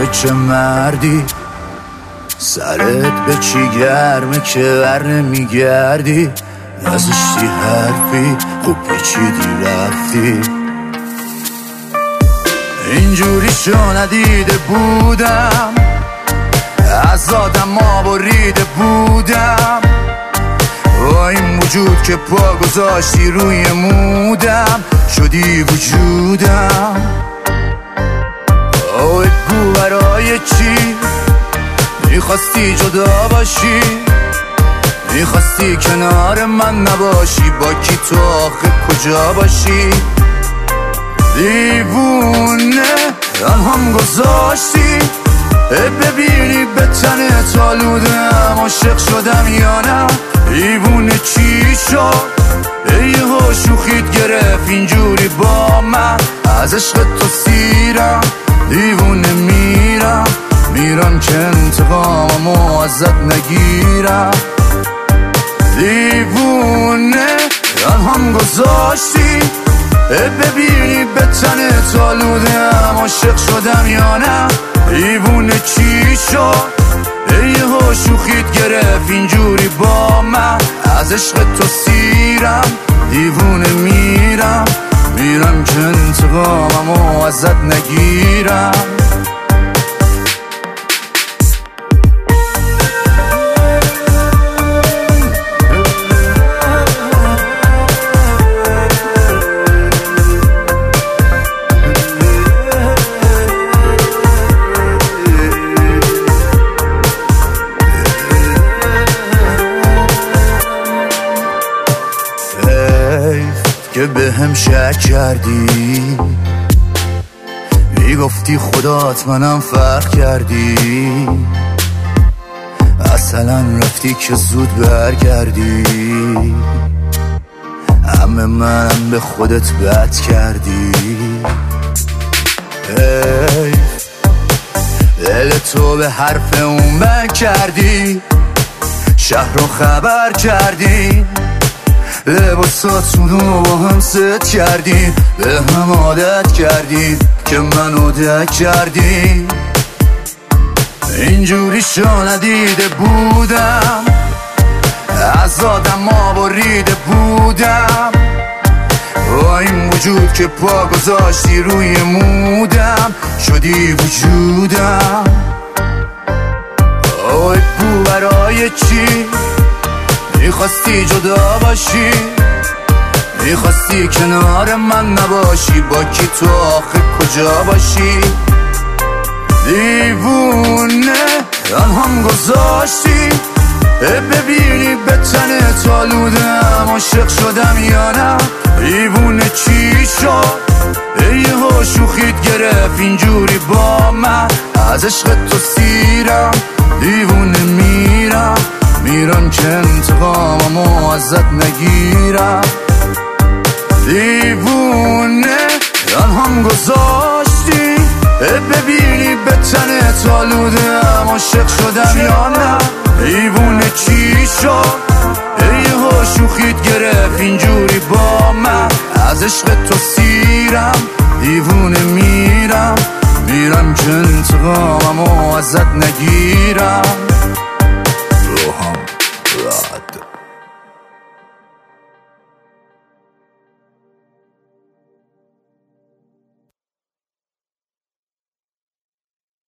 آخه چه مردی، سرت به چی گرمه که بر نمیگردی، نزشتی حرفی خوب پیچیدی رفتی. اینجوری شو ندیده بودم، از آدم بریده بودم، با این وجود که پا گذاشتی روی مودم، شدی وجودم. بگو برای چی میخواستی جدا باشی، میخواستی کنار من نباشی، با کی تو آخه کجا باشی؟ دیوونه هم گذاشتی ببینی به تنت آلودم، عاشق شدم یا نه؟ دیوونه چی شد یهو شوخیت گرفت اینجوری با من، از عشق تو سیرم دیوونه میرم که انتقاممو ازت نگیرم. دیوونه هم گذاشتی ببینی به تنت آلودم، عاشق شدم یا نه؟ دیوونه چی شد یهو شوخیت گرفت اینجوری با من، از عشق تو سیرم دیوونه میرم که انتقاممو ازت نگیرم. که به هم شک کردی، میگفتی خدات منم فرق کردی، اصلا رفتی که زود برگردی، همه منم به خودت بد کردی. دل تو به حرف اون بند کردی، شهر رو خبر کردی، لباساتونو با هم ست کردی، به هم عادت کردی که منو دک کردی. اینجوری شو ندیده بودم، از آدم بریده بودم، با این وجود که پا گذاشتی روی مودم، شدی وجودم. بگو برای چی میخواستی جدا باشی، میخواستی کنار من نباشی، با کی تو آخه کجا باشی؟ دیوونه هم گذاشتی ببینی به تنت آلودم، عاشق شدم یا نه؟ دیوونه چی شد یهو شوخیت گرفت اینجوری با من، از عشق تو سیرم دیوونه میرم که انتقاممو ازت نگیرم. دیوونه هم گذاشتی ببینی به تنت آلودم، عاشق شدم یا نه؟ دیوونه چی شد یهو شوخیت گرفت اینجوری با من، از عشق تو سیرم دیوونه میرم که انتقاممو ازت نگیرم.